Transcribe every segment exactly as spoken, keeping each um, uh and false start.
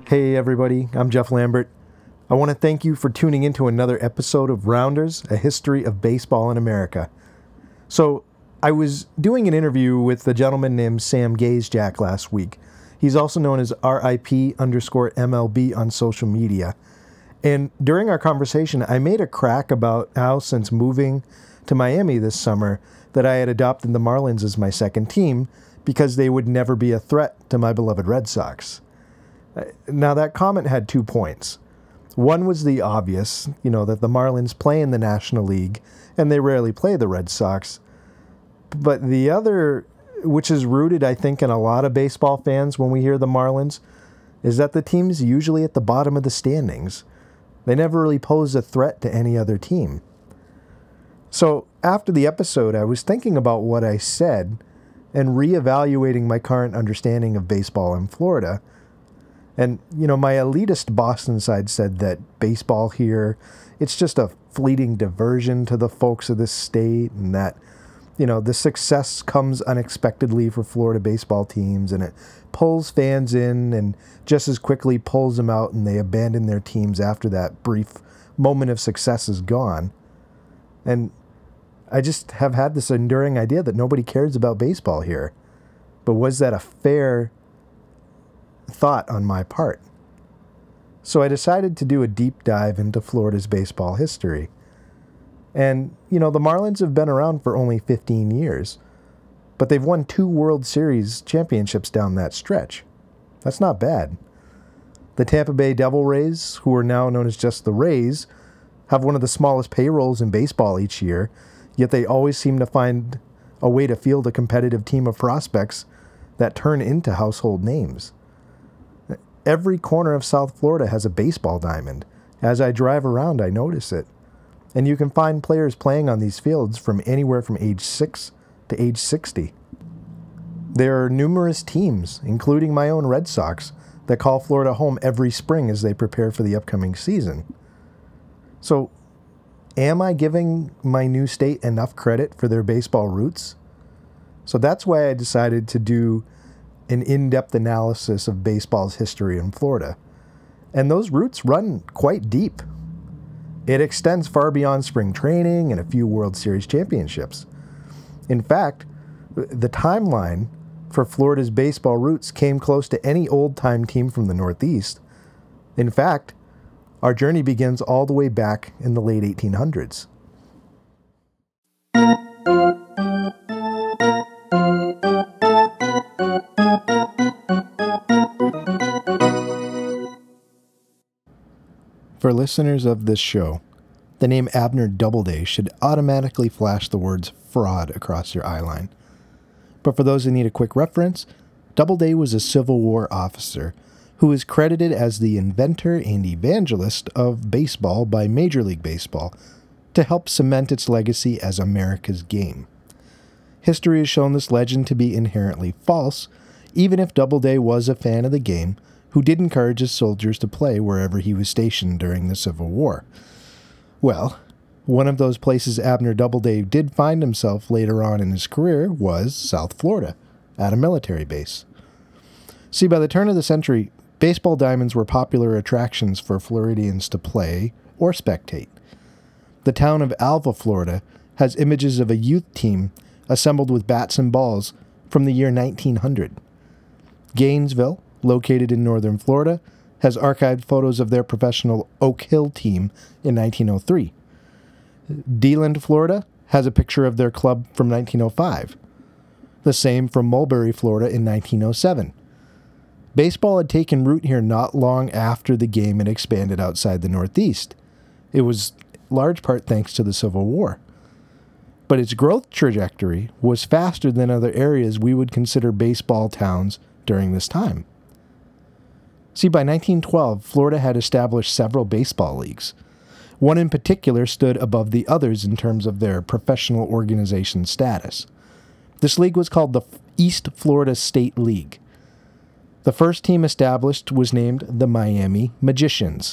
Hey everybody, I'm Jeff Lambert. I want to thank you for tuning into another episode of Rounders, a history of baseball in America. So, I was doing an interview with a gentleman named Sam Gazejak last week. He's also known as R I P underscore M L B on social media. And during our conversation, I made a crack about how since moving to Miami this summer that I had adopted the Marlins as my second team because they would never be a threat to my beloved Red Sox. Now, that comment had two points. One was the obvious, you know, that the Marlins play in the National League and they rarely play the Red Sox. But the other, which is rooted, I think, in a lot of baseball fans when we hear the Marlins, is that the team's usually at the bottom of the standings. They never really pose a threat to any other team. So after the episode, I was thinking about what I said and reevaluating my current understanding of baseball in Florida. And, you know, my elitist Boston side said that baseball here, it's just a fleeting diversion to the folks of this state, and that, you know, the success comes unexpectedly for Florida baseball teams, and it pulls fans in and just as quickly pulls them out, and they abandon their teams after that brief moment of success is gone. And I just have had this enduring idea that nobody cares about baseball here. But was that a fair thought on my part? So I decided to do a deep dive into Florida's baseball history. And, you know, the Marlins have been around for only fifteen years, but they've won two World Series championships down that stretch. That's not bad. The Tampa Bay Devil Rays, who are now known as just the Rays, have one of the smallest payrolls in baseball each year, yet they always seem to find a way to field a competitive team of prospects that turn into household names. Every corner of South Florida has a baseball diamond. As I drive around, I notice it. And you can find players playing on these fields from anywhere from age six to age sixty. There are numerous teams, including my own Red Sox, that call Florida home every spring as they prepare for the upcoming season. So, am I giving my new state enough credit for their baseball roots? So that's why I decided to do an in-depth analysis of baseball's history in Florida. And those roots run quite deep. It extends far beyond spring training and a few World Series championships. In fact, the timeline for Florida's baseball roots came close to any old-time team from the Northeast. In fact, our journey begins all the way back in the late eighteen hundreds. For listeners of this show, the name Abner Doubleday should automatically flash the words fraud across your eyeline. But for those who need a quick reference, Doubleday was a Civil War officer who is credited as the inventor and evangelist of baseball by Major League Baseball to help cement its legacy as America's game. History has shown this legend to be inherently false, even if Doubleday was a fan of the game who did encourage his soldiers to play wherever he was stationed during the Civil War. Well, one of those places Abner Doubleday did find himself later on in his career was South Florida, at a military base. See, by the turn of the century, baseball diamonds were popular attractions for Floridians to play or spectate. The town of Alva, Florida, has images of a youth team assembled with bats and balls from the year nineteen hundred. Gainesville, located in northern Florida, has archived photos of their professional Oak Hill team in nineteen oh three. DeLand, Florida, has a picture of their club from nineteen oh five. The same from Mulberry, Florida in nineteen oh seven. Baseball had taken root here not long after the game had expanded outside the Northeast. It was large part thanks to the Civil War. But its growth trajectory was faster than other areas we would consider baseball towns during this time. See, by nineteen twelve, Florida had established several baseball leagues. One in particular stood above the others in terms of their professional organization status. This league was called the East Florida State League. The first team established was named the Miami Magicians.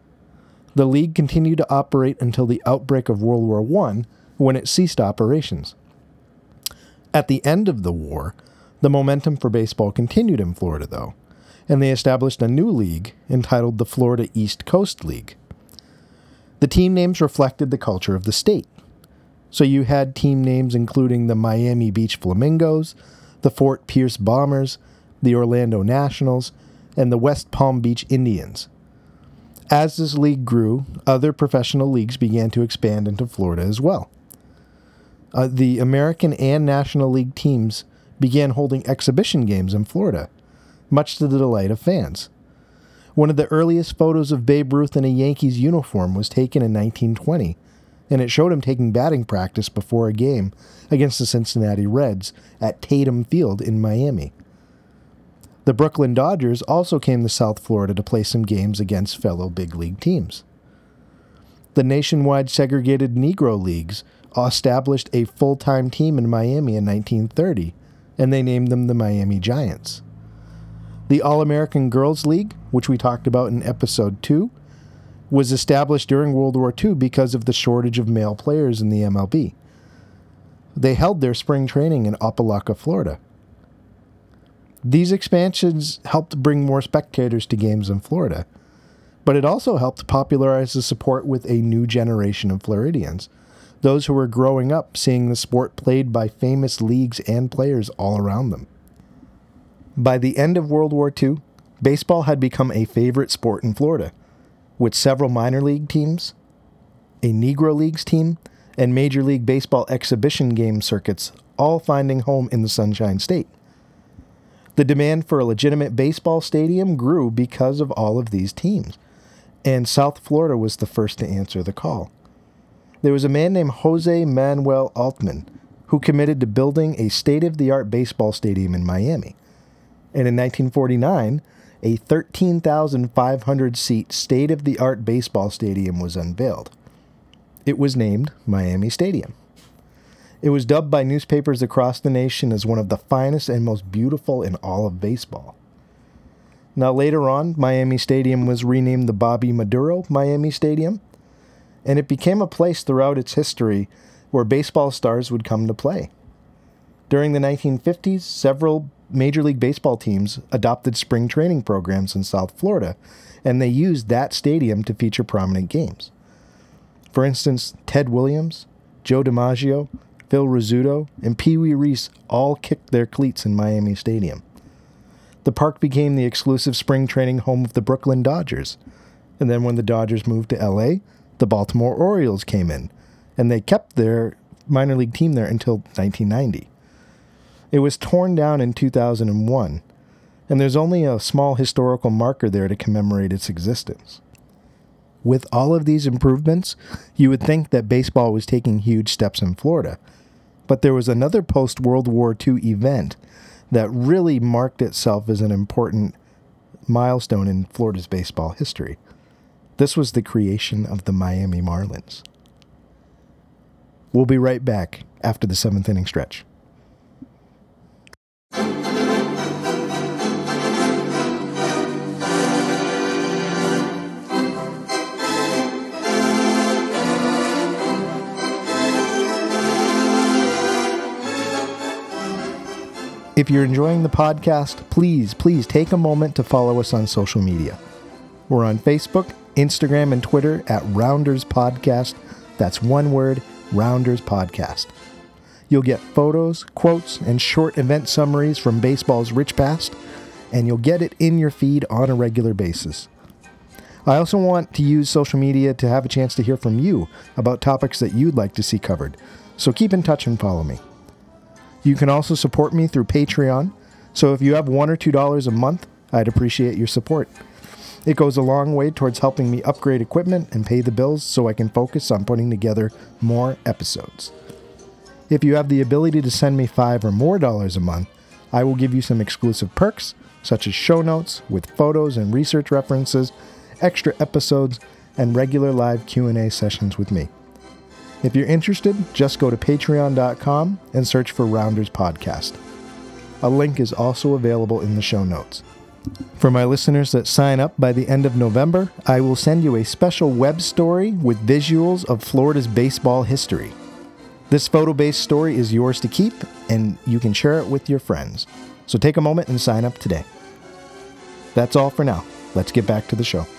The league continued to operate until the outbreak of World War One, when it ceased operations. At the end of the war, the momentum for baseball continued in Florida, though, and they established a new league entitled the Florida East Coast League. The team names reflected the culture of the state. So you had team names including the Miami Beach Flamingos, the Fort Pierce Bombers, the Orlando Nationals, and the West Palm Beach Indians. As this league grew, other professional leagues began to expand into Florida as well. Uh, the American and National League teams began holding exhibition games in Florida, much to the delight of fans. One of the earliest photos of Babe Ruth in a Yankees uniform was taken in nineteen twenty, and it showed him taking batting practice before a game against the Cincinnati Reds at Tatum Field in Miami. The Brooklyn Dodgers also came to South Florida to play some games against fellow big league teams. The nationwide segregated Negro Leagues established a full-time team in Miami in nineteen thirty, and they named them the Miami Giants. The All-American Girls League, which we talked about in episode two, was established during World War Two because of the shortage of male players in the M L B. They held their spring training in Opa-locka, Florida. These expansions helped bring more spectators to games in Florida, but it also helped popularize the sport with a new generation of Floridians, those who were growing up seeing the sport played by famous leagues and players all around them. By the end of World War Two, baseball had become a favorite sport in Florida, with several minor league teams, a Negro Leagues team, and Major League Baseball exhibition game circuits all finding home in the Sunshine State. The demand for a legitimate baseball stadium grew because of all of these teams, and South Florida was the first to answer the call. There was a man named Jose Manuel Altman who committed to building a state-of-the-art baseball stadium in Miami. And in nineteen forty-nine, a thirteen thousand five hundred seat state-of-the-art baseball stadium was unveiled. It was named Miami Stadium. It was dubbed by newspapers across the nation as one of the finest and most beautiful in all of baseball. Now later on, Miami Stadium was renamed the Bobby Maduro Miami Stadium, and it became a place throughout its history where baseball stars would come to play. During the nineteen fifties, several Major League Baseball teams adopted spring training programs in South Florida, and they used that stadium to feature prominent games. For instance, Ted Williams, Joe DiMaggio, Phil Rizzuto, and Pee Wee Reese all kicked their cleats in Miami Stadium. The park became the exclusive spring training home of the Brooklyn Dodgers, and then when the Dodgers moved to L A, the Baltimore Orioles came in, and they kept their minor league team there until nineteen ninety. It was torn down in two thousand one, and there's only a small historical marker there to commemorate its existence. With all of these improvements, you would think that baseball was taking huge steps in Florida, but there was another post-World War Two event that really marked itself as an important milestone in Florida's baseball history. This was the creation of the Miami Marlins. We'll be right back after the seventh inning stretch. If you're enjoying the podcast, please, please take a moment to follow us on social media. We're on Facebook, Instagram, and Twitter at Rounders Podcast. That's one word, Rounders Podcast. You'll get photos, quotes, and short event summaries from baseball's rich past, and you'll get it in your feed on a regular basis. I also want to use social media to have a chance to hear from you about topics that you'd like to see covered, so keep in touch and follow me. You can also support me through Patreon, so if you have one or two dollars a month, I'd appreciate your support. It goes a long way towards helping me upgrade equipment and pay the bills so I can focus on putting together more episodes. If you have the ability to send me five or more dollars a month, I will give you some exclusive perks, such as show notes with photos and research references, extra episodes, and regular live Q and A sessions with me. If you're interested, just go to patreon dot com and search for Rounders Podcast. A link is also available in the show notes. For my listeners that sign up by the end of November, I will send you a special web story with visuals of Florida's baseball history. This photo-based story is yours to keep, and you can share it with your friends. So take a moment and sign up today. That's all for now. Let's get back to the show.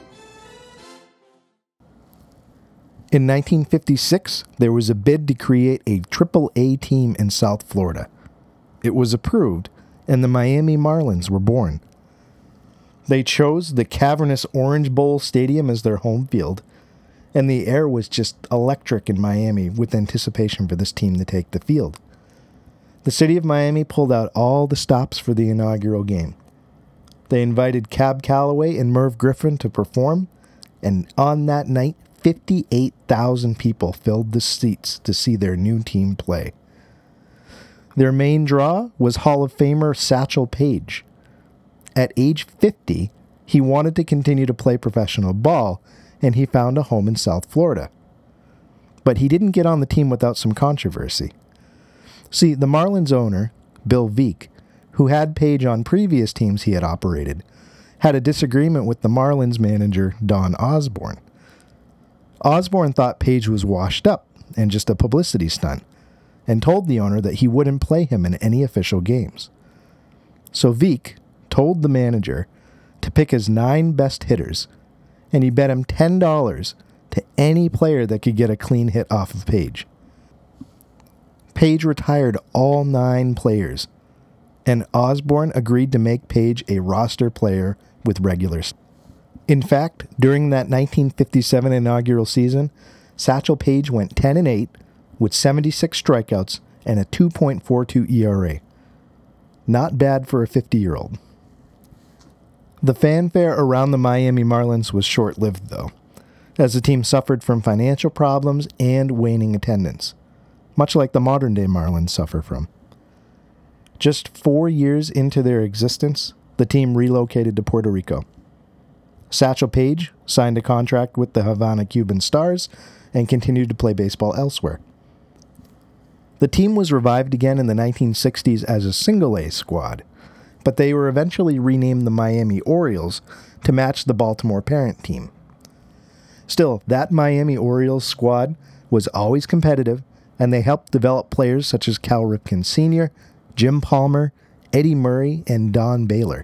In nineteen fifty-six, there was a bid to create a triple A team in South Florida. It was approved, and the Miami Marlins were born. They chose the cavernous Orange Bowl Stadium as their home field, and the air was just electric in Miami with anticipation for this team to take the field. The city of Miami pulled out all the stops for the inaugural game. They invited Cab Calloway and Merv Griffin to perform, and on that night, fifty-eight thousand people filled the seats to see their new team play. Their main draw was Hall of Famer Satchel Paige. At age fifty, he wanted to continue to play professional ball, and he found a home in South Florida. But he didn't get on the team without some controversy. See, the Marlins owner, Bill Veeck, who had Paige on previous teams he had operated, had a disagreement with the Marlins manager, Don Osborne. Osborne thought Paige was washed up and just a publicity stunt, and told the owner that he wouldn't play him in any official games. So Veeck told the manager to pick his nine best hitters, and he bet him ten dollars to any player that could get a clean hit off of Paige. Paige retired all nine players, and Osborne agreed to make Paige a roster player with regulars. In fact, during that nineteen fifty-seven inaugural season, Satchel Paige went ten and eight with seventy-six strikeouts and a two point four two E R A. Not bad for a fifty-year-old. The fanfare around the Miami Marlins was short-lived, though, as the team suffered from financial problems and waning attendance, much like the modern-day Marlins suffer from. Just four years into their existence, the team relocated to Puerto Rico. Satchel Paige signed a contract with the Havana Cuban Stars and continued to play baseball elsewhere. The team was revived again in the nineteen sixties as a single-A squad, but they were eventually renamed the Miami Orioles to match the Baltimore parent team. Still, that Miami Orioles squad was always competitive, and they helped develop players such as Cal Ripken Senior, Jim Palmer, Eddie Murray, and Don Baylor.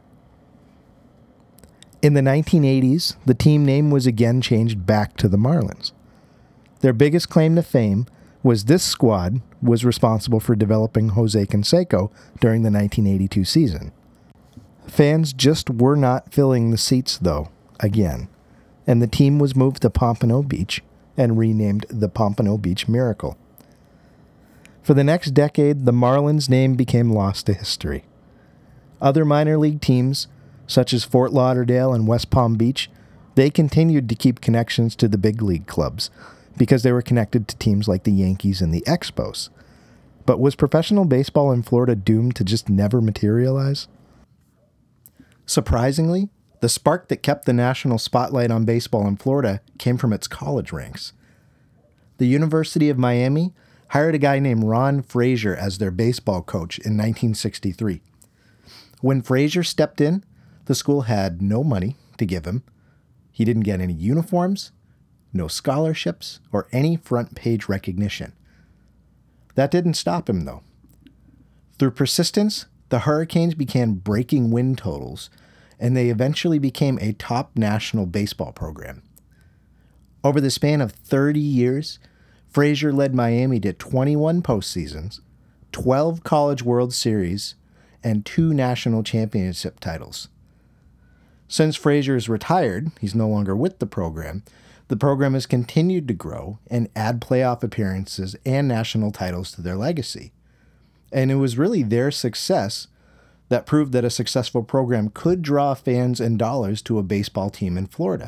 In the nineteen eighties, the team name was again changed back to the Marlins. Their biggest claim to fame was this squad was responsible for developing Jose Canseco during the nineteen eighty-two season. Fans just were not filling the seats, though, again, and the team was moved to Pompano Beach and renamed the Pompano Beach Miracle. For the next decade, the Marlins name became lost to history. Other minor league teams, such as Fort Lauderdale and West Palm Beach, they continued to keep connections to the big league clubs because they were connected to teams like the Yankees and the Expos. But was professional baseball in Florida doomed to just never materialize? Surprisingly, the spark that kept the national spotlight on baseball in Florida came from its college ranks. The University of Miami hired a guy named Ron Frazier as their baseball coach in nineteen sixty-three. When Frazier stepped in, the school had no money to give him. He didn't get any uniforms, no scholarships, or any front-page recognition. That didn't stop him, though. Through persistence, the Hurricanes began breaking win totals, and they eventually became a top national baseball program. Over the span of thirty years, Frazier led Miami to twenty-one postseasons, twelve College World Series, and two national championship titles. Since Frazier is retired, he's no longer with the program, the program has continued to grow and add playoff appearances and national titles to their legacy. And it was really their success that proved that a successful program could draw fans and dollars to a baseball team in Florida.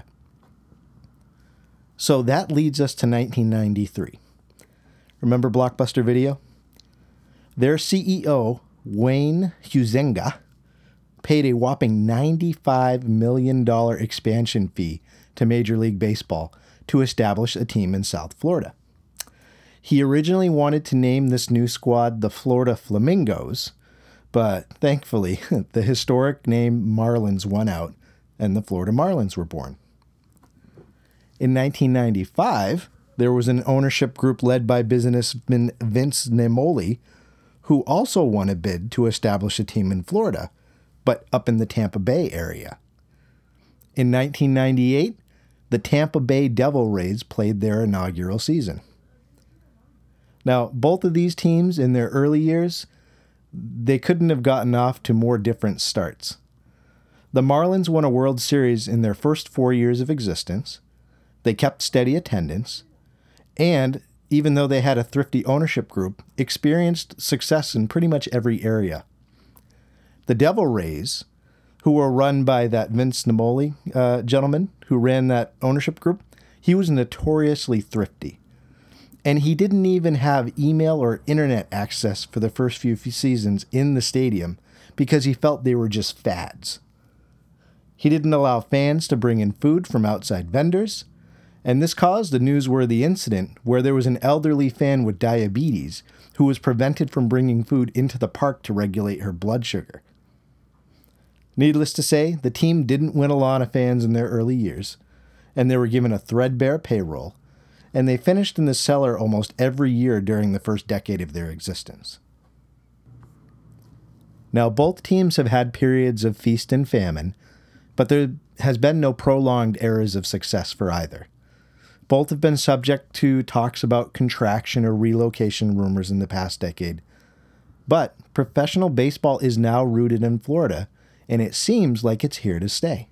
So that leads us to nineteen ninety-three. Remember Blockbuster Video? Their C E O, Wayne Huizenga, paid a whopping ninety-five million dollars expansion fee to Major League Baseball to establish a team in South Florida. He originally wanted to name this new squad the Florida Flamingos, but thankfully, the historic name Marlins won out, and the Florida Marlins were born. In nineteen ninety-five, there was an ownership group led by businessman Vince Naimoli, who also won a bid to establish a team in Florida, but up in the Tampa Bay area. In nineteen ninety-eight, the Tampa Bay Devil Rays played their inaugural season. Now, both of these teams in their early years, they couldn't have gotten off to more different starts. The Marlins won a World Series in their first four years of existence. They kept steady attendance, and even though they had a thrifty ownership group, experienced success in pretty much every area. The Devil Rays, who were run by that Vince Naimoli uh, gentleman who ran that ownership group, he was notoriously thrifty. And he didn't even have email or internet access for the first few seasons in the stadium because he felt they were just fads. He didn't allow fans to bring in food from outside vendors, and this caused a newsworthy incident where there was an elderly fan with diabetes who was prevented from bringing food into the park to regulate her blood sugar. Needless to say, the team didn't win a lot of fans in their early years, and they were given a threadbare payroll, and they finished in the cellar almost every year during the first decade of their existence. Now, both teams have had periods of feast and famine, but there has been no prolonged eras of success for either. Both have been subject to talks about contraction or relocation rumors in the past decade. But professional baseball is now rooted in Florida, and it seems like it's here to stay.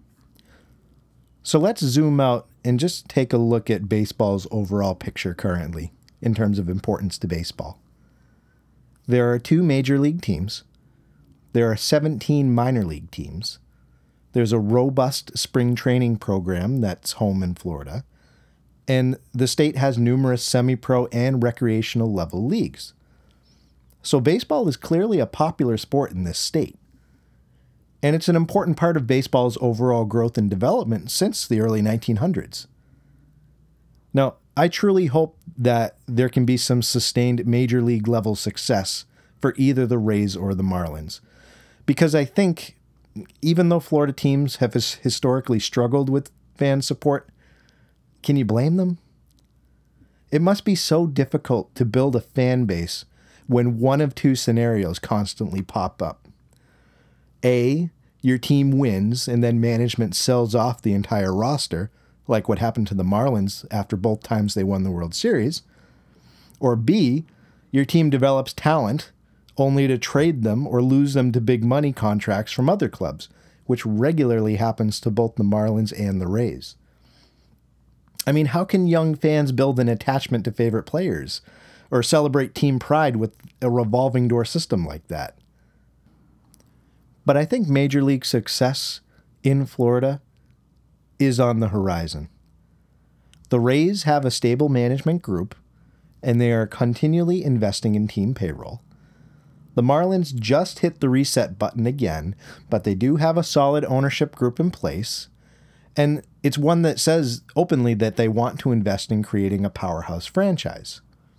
So let's zoom out and just take a look at baseball's overall picture currently in terms of importance to baseball. There are two major league teams. There are seventeen minor league teams. There's a robust spring training program that's home in Florida. And the state has numerous semi-pro and recreational level leagues. So baseball is clearly a popular sport in this state. And it's an important part of baseball's overall growth and development since the early nineteen hundreds. Now, I truly hope that there can be some sustained major league level success for either the Rays or the Marlins. Because I think, even though Florida teams have his- historically struggled with fan support, can you blame them? It must be so difficult to build a fan base when one of two scenarios constantly pop up. A, your team wins and then management sells off the entire roster, like what happened to the Marlins after both times they won the World Series. Or B, your team develops talent only to trade them or lose them to big money contracts from other clubs, which regularly happens to both the Marlins and the Rays. I mean, how can young fans build an attachment to favorite players or celebrate team pride with a revolving door system like that? But I think major league success in Florida is on the horizon. The Rays have a stable management group, and they are continually investing in team payroll. The Marlins just hit the reset button again, but they do have a solid ownership group in place, and it's one that says openly that they want to invest in creating a powerhouse franchise.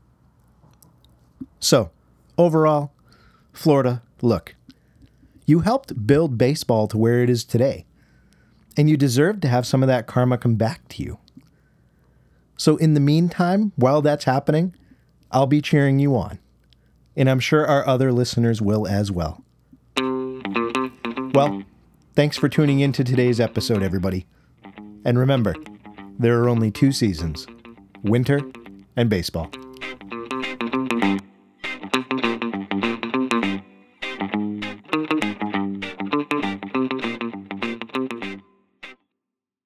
So, overall, Florida, look, you helped build baseball to where it is today, and you deserve to have some of that karma come back to you. So in the meantime, while that's happening, I'll be cheering you on, and I'm sure our other listeners will as well. Well, thanks for tuning in to today's episode, everybody. And remember, there are only two seasons, winter and baseball.